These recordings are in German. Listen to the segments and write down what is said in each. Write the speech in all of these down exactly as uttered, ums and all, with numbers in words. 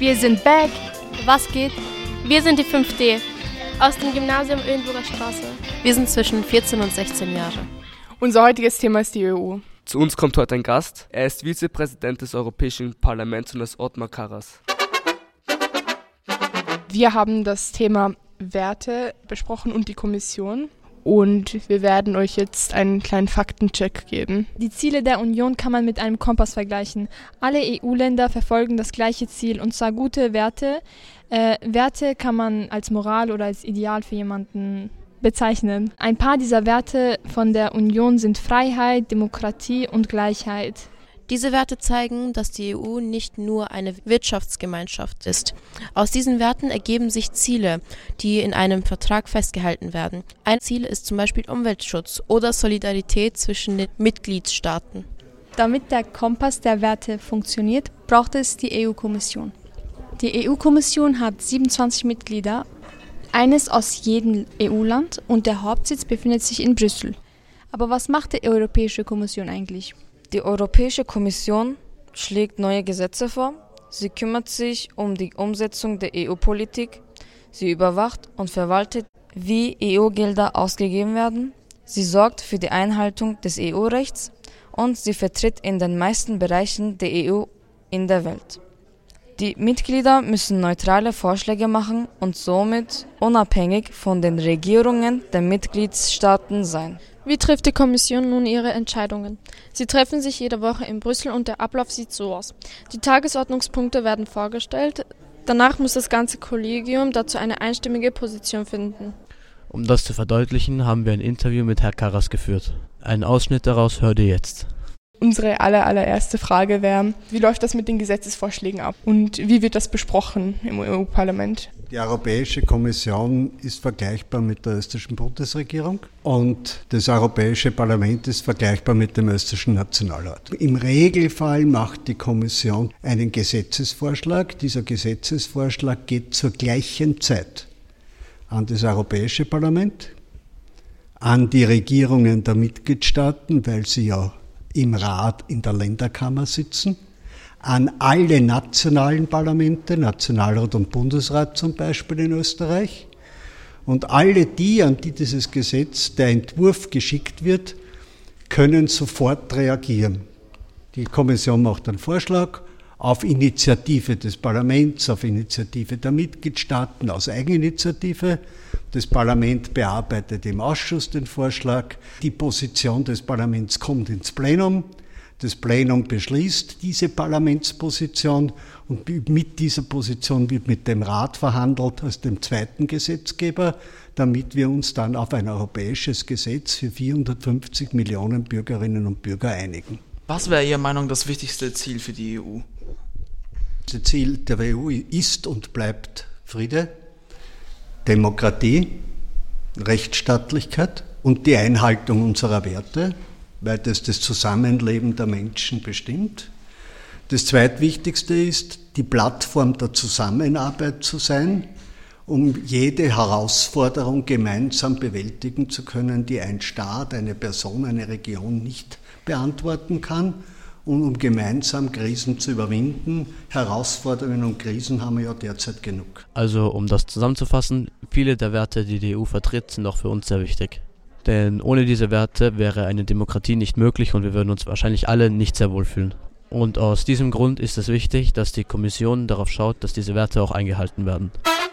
Wir sind back. Was geht? Wir sind die fünf D aus dem Gymnasium Ölenburger Straße. Wir sind zwischen vierzehn und sechzehn Jahre. Unser heutiges Thema ist die E U. Zu uns kommt heute ein Gast. Er ist Vizepräsident des Europäischen Parlaments und ist Othmar Karas. Wir haben das Thema Werte besprochen und die Kommission. Und wir werden euch jetzt einen kleinen Faktencheck geben. Die Ziele der Union kann man mit einem Kompass vergleichen. Alle E U-Länder verfolgen das gleiche Ziel, und zwar gute Werte. Äh, Werte kann man als Moral oder als Ideal für jemanden bezeichnen. Ein paar dieser Werte von der Union sind Freiheit, Demokratie und Gleichheit. Diese Werte zeigen, dass die E U nicht nur eine Wirtschaftsgemeinschaft ist. Aus diesen Werten ergeben sich Ziele, die in einem Vertrag festgehalten werden. Ein Ziel ist zum Beispiel Umweltschutz oder Solidarität zwischen den Mitgliedstaaten. Damit der Kompass der Werte funktioniert, braucht es die E U-Kommission. Die E U-Kommission hat siebenundzwanzig Mitglieder, eines aus jedem E U-Land, und der Hauptsitz befindet sich in Brüssel. Aber was macht die Europäische Kommission eigentlich? Die Europäische Kommission schlägt neue Gesetze vor, sie kümmert sich um die Umsetzung der E U-Politik, sie überwacht und verwaltet, wie E U-Gelder ausgegeben werden, sie sorgt für die Einhaltung des E U-Rechts und sie vertritt in den meisten Bereichen der E U in der Welt. Die Mitglieder müssen neutrale Vorschläge machen und somit unabhängig von den Regierungen der Mitgliedstaaten sein. Wie trifft die Kommission nun ihre Entscheidungen? Sie treffen sich jede Woche in Brüssel und der Ablauf sieht so aus. Die Tagesordnungspunkte werden vorgestellt, danach muss das ganze Kollegium dazu eine einstimmige Position finden. Um das zu verdeutlichen, haben wir ein Interview mit Herrn Karas geführt. Einen Ausschnitt daraus hört ihr jetzt. Unsere aller, allererste Frage wäre, wie läuft das mit den Gesetzesvorschlägen ab und wie wird das besprochen im E U-Parlament? Die Europäische Kommission ist vergleichbar mit der österreichischen Bundesregierung und das Europäische Parlament ist vergleichbar mit dem österreichischen Nationalrat. Im Regelfall macht die Kommission einen Gesetzesvorschlag. Dieser Gesetzesvorschlag geht zur gleichen Zeit an das Europäische Parlament, an die Regierungen der Mitgliedstaaten, weil sie ja im Rat in der Länderkammer sitzen, an alle nationalen Parlamente, Nationalrat und Bundesrat zum Beispiel in Österreich, und alle die, an die dieses Gesetz, der Entwurf geschickt wird, können sofort reagieren. Die Kommission macht einen Vorschlag auf Initiative des Parlaments, auf Initiative der Mitgliedstaaten, aus Eigeninitiative. Das Parlament bearbeitet im Ausschuss den Vorschlag. Die Position des Parlaments kommt ins Plenum. Das Plenum beschließt diese Parlamentsposition und mit dieser Position wird mit dem Rat verhandelt als dem zweiten Gesetzgeber, damit wir uns dann auf ein europäisches Gesetz für vierhundertfünfzig Millionen Bürgerinnen und Bürger einigen. Was wäre Ihrer Meinung nach das wichtigste Ziel für die E U? Das Ziel der E U ist und bleibt Friede, Demokratie, Rechtsstaatlichkeit und die Einhaltung unserer Werte, weil das das Zusammenleben der Menschen bestimmt. Das Zweitwichtigste ist, die Plattform der Zusammenarbeit zu sein, um jede Herausforderung gemeinsam bewältigen zu können, die ein Staat, eine Person, eine Region nicht beantworten kann, und um gemeinsam Krisen zu überwinden. Herausforderungen und Krisen haben wir ja derzeit genug. Also, um das zusammenzufassen, viele der Werte, die die E U vertritt, sind auch für uns sehr wichtig. Denn ohne diese Werte wäre eine Demokratie nicht möglich und wir würden uns wahrscheinlich alle nicht sehr wohl fühlen. Und aus diesem Grund ist es wichtig, dass die Kommission darauf schaut, dass diese Werte auch eingehalten werden.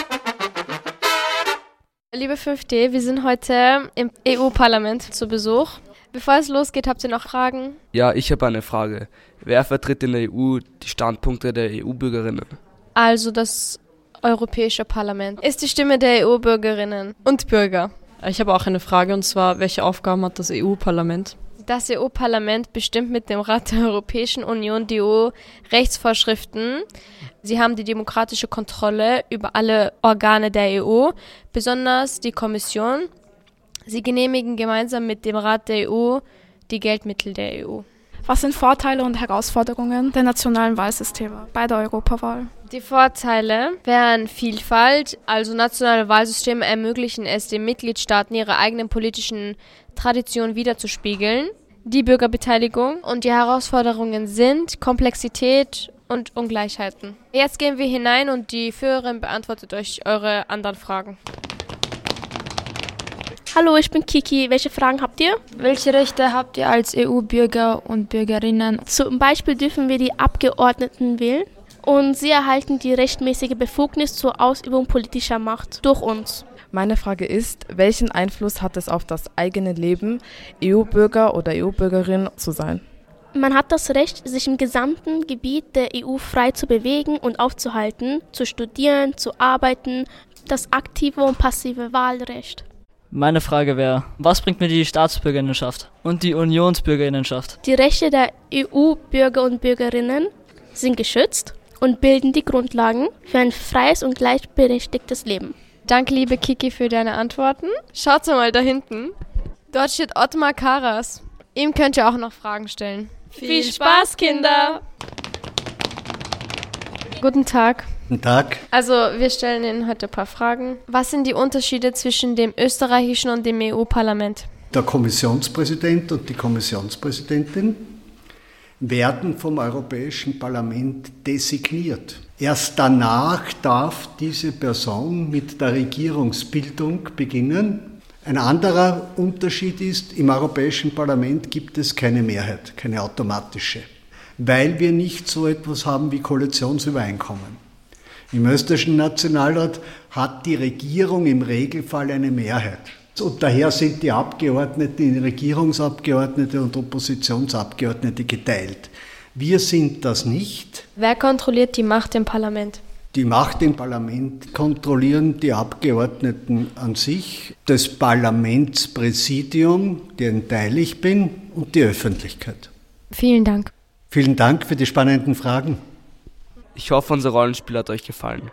Liebe fünf D, wir sind heute im E U-Parlament zu Besuch. Bevor es losgeht, habt ihr noch Fragen? Ja, ich habe eine Frage. Wer vertritt in der E U die Standpunkte der E U-Bürgerinnen? Also das Europäische Parlament ist die Stimme der E U-Bürgerinnen und Bürger. Ich habe auch eine Frage, und zwar, welche Aufgaben hat das E U-Parlament? Das E U-Parlament bestimmt mit dem Rat der Europäischen Union die E U-Rechtsvorschriften. Sie haben die demokratische Kontrolle über alle Organe der E U, besonders die Kommission. Sie genehmigen gemeinsam mit dem Rat der E U die Geldmittel der E U. Was sind Vorteile und Herausforderungen der nationalen Wahlsysteme bei der Europawahl? Die Vorteile wären Vielfalt, also nationale Wahlsysteme ermöglichen es den Mitgliedstaaten, ihre eigenen politischen Traditionen wiederzuspiegeln. Die Bürgerbeteiligung und die Herausforderungen sind Komplexität und Ungleichheiten. Jetzt gehen wir hinein und die Führerin beantwortet euch eure anderen Fragen. Hallo, ich bin Kiki. Welche Fragen habt ihr? Welche Rechte habt ihr als E U-Bürger und Bürgerinnen? Zum Beispiel dürfen wir die Abgeordneten wählen und sie erhalten die rechtmäßige Befugnis zur Ausübung politischer Macht durch uns. Meine Frage ist, welchen Einfluss hat es auf das eigene Leben, E U-Bürger oder E U-Bürgerin zu sein? Man hat das Recht, sich im gesamten Gebiet der E U frei zu bewegen und aufzuhalten, zu studieren, zu arbeiten, das aktive und passive Wahlrecht. Meine Frage wäre, was bringt mir die Staatsbürgerinnenschaft und die Unionsbürgerinnenschaft? Die Rechte der E U-Bürger und Bürgerinnen sind geschützt und bilden die Grundlagen für ein freies und gleichberechtigtes Leben. Danke, liebe Kiki, für deine Antworten. Schaut mal da hinten. Dort steht Ottmar Karas. Ihm könnt ihr auch noch Fragen stellen. Viel Spaß, Kinder! Guten Tag. Guten Tag. Also, wir stellen Ihnen heute ein paar Fragen. Was sind die Unterschiede zwischen dem österreichischen und dem E U-Parlament? Der Kommissionspräsident und die Kommissionspräsidentin werden vom Europäischen Parlament designiert. Erst danach darf diese Person mit der Regierungsbildung beginnen. Ein anderer Unterschied ist, im Europäischen Parlament gibt es keine Mehrheit, keine automatische, weil wir nicht so etwas haben wie Koalitionsübereinkommen. Im österreichischen Nationalrat hat die Regierung im Regelfall eine Mehrheit. Und daher sind die Abgeordneten in Regierungsabgeordnete und Oppositionsabgeordnete geteilt. Wir sind das nicht. Wer kontrolliert die Macht im Parlament? Die Macht im Parlament kontrollieren die Abgeordneten an sich, das Parlamentspräsidium, deren Teil ich bin, und die Öffentlichkeit. Vielen Dank. Vielen Dank für die spannenden Fragen. Ich hoffe, unser Rollenspiel hat euch gefallen.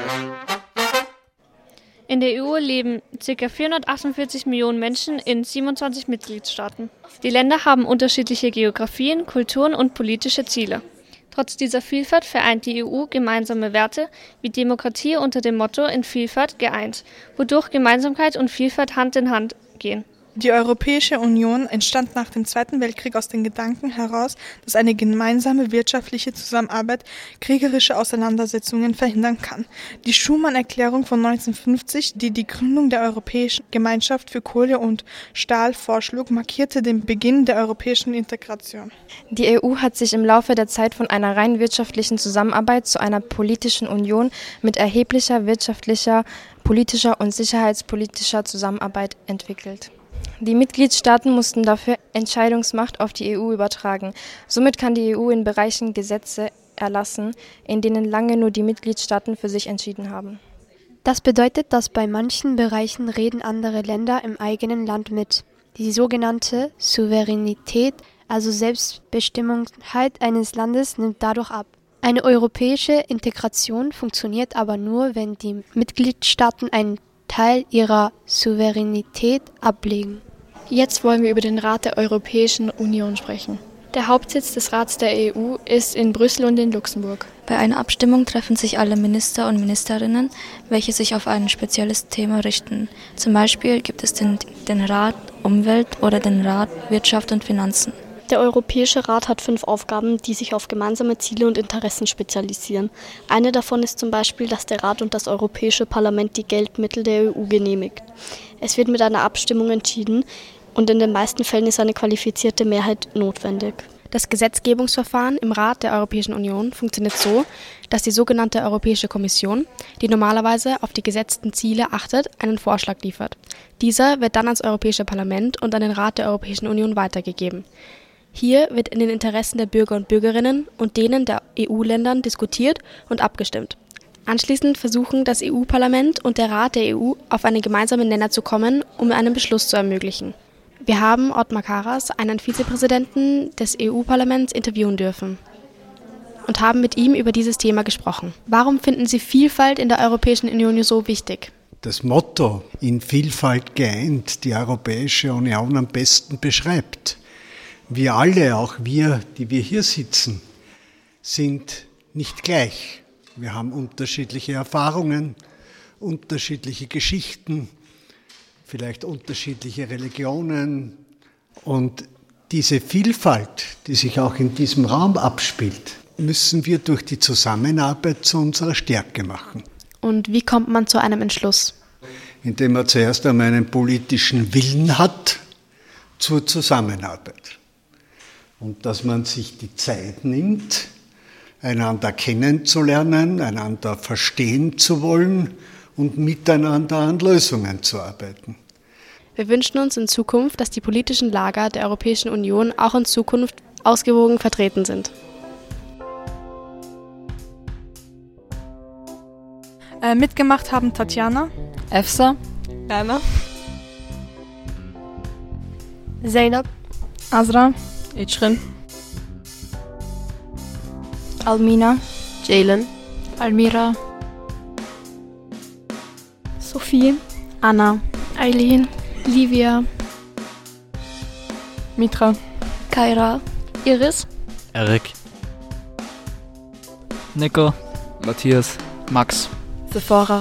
In der E U leben ca. vierhundertachtundvierzig Millionen Menschen in siebenundzwanzig Mitgliedstaaten. Die Länder haben unterschiedliche Geografien, Kulturen und politische Ziele. Trotz dieser Vielfalt vereint die E U gemeinsame Werte wie Demokratie unter dem Motto „In Vielfalt geeint“, wodurch Gemeinsamkeit und Vielfalt Hand in Hand gehen. Die Europäische Union entstand nach dem Zweiten Weltkrieg aus den Gedanken heraus, dass eine gemeinsame wirtschaftliche Zusammenarbeit kriegerische Auseinandersetzungen verhindern kann. Die Schuman-Erklärung von neunzehnhundertfünfzig, die die Gründung der Europäischen Gemeinschaft für Kohle und Stahl vorschlug, markierte den Beginn der europäischen Integration. Die E U hat sich im Laufe der Zeit von einer rein wirtschaftlichen Zusammenarbeit zu einer politischen Union mit erheblicher wirtschaftlicher, politischer und sicherheitspolitischer Zusammenarbeit entwickelt. Die Mitgliedstaaten mussten dafür Entscheidungsmacht auf die E U übertragen. Somit kann die E U in Bereichen Gesetze erlassen, in denen lange nur die Mitgliedstaaten für sich entschieden haben. Das bedeutet, dass bei manchen Bereichen reden andere Länder im eigenen Land mit. Die sogenannte Souveränität, also Selbstbestimmungsheit eines Landes, nimmt dadurch ab. Eine europäische Integration funktioniert aber nur, wenn die Mitgliedstaaten einen Teil ihrer Souveränität ablegen. Jetzt wollen wir über den Rat der Europäischen Union sprechen. Der Hauptsitz des Rats der E U ist in Brüssel und in Luxemburg. Bei einer Abstimmung treffen sich alle Minister und Ministerinnen, welche sich auf ein spezielles Thema richten. Zum Beispiel gibt es den, den Rat Umwelt oder den Rat Wirtschaft und Finanzen. Der Europäische Rat hat fünf Aufgaben, die sich auf gemeinsame Ziele und Interessen spezialisieren. Eine davon ist zum Beispiel, dass der Rat und das Europäische Parlament die Geldmittel der E U genehmigt. Es wird mit einer Abstimmung entschieden und in den meisten Fällen ist eine qualifizierte Mehrheit notwendig. Das Gesetzgebungsverfahren im Rat der Europäischen Union funktioniert so, dass die sogenannte Europäische Kommission, die normalerweise auf die gesetzten Ziele achtet, einen Vorschlag liefert. Dieser wird dann ans Europäische Parlament und an den Rat der Europäischen Union weitergegeben. Hier wird in den Interessen der Bürger und Bürgerinnen und denen der E U-Ländern diskutiert und abgestimmt. Anschließend versuchen das E U-Parlament und der Rat der E U auf einen gemeinsamen Nenner zu kommen, um einen Beschluss zu ermöglichen. Wir haben Ottmar Karas, einen Vizepräsidenten des E U-Parlaments, interviewen dürfen und haben mit ihm über dieses Thema gesprochen. Warum finden Sie Vielfalt in der Europäischen Union so wichtig? Das Motto „In Vielfalt geeint“ die Europäische Union am besten beschreibt. Wir alle, auch wir, die wir hier sitzen, sind nicht gleich. Wir haben unterschiedliche Erfahrungen, unterschiedliche Geschichten, vielleicht unterschiedliche Religionen. Und diese Vielfalt, die sich auch in diesem Raum abspielt, müssen wir durch die Zusammenarbeit zu unserer Stärke machen. Und wie kommt man zu einem Entschluss? Indem man zuerst einmal einen politischen Willen hat zur Zusammenarbeit. Und dass man sich die Zeit nimmt, einander kennenzulernen, einander verstehen zu wollen und miteinander an Lösungen zu arbeiten. Wir wünschen uns in Zukunft, dass die politischen Lager der Europäischen Union auch in Zukunft ausgewogen vertreten sind. Äh, mitgemacht haben Tatjana, Efsa, Lana, Zeynep, Azra, Itschrin, Almina, Jalen, Almira, Sophie, Anna, Eileen, Livia, Mitra, Kaira, Iris, Erik, Nico, Matthias, Max, Sephora,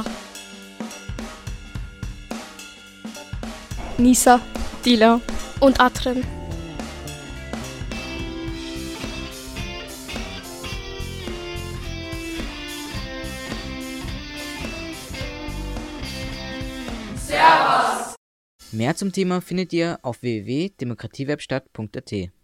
Nisa Dila und Atren. Mehr zum Thema findet ihr auf w w w punkt demokratiewebstadt punkt a t.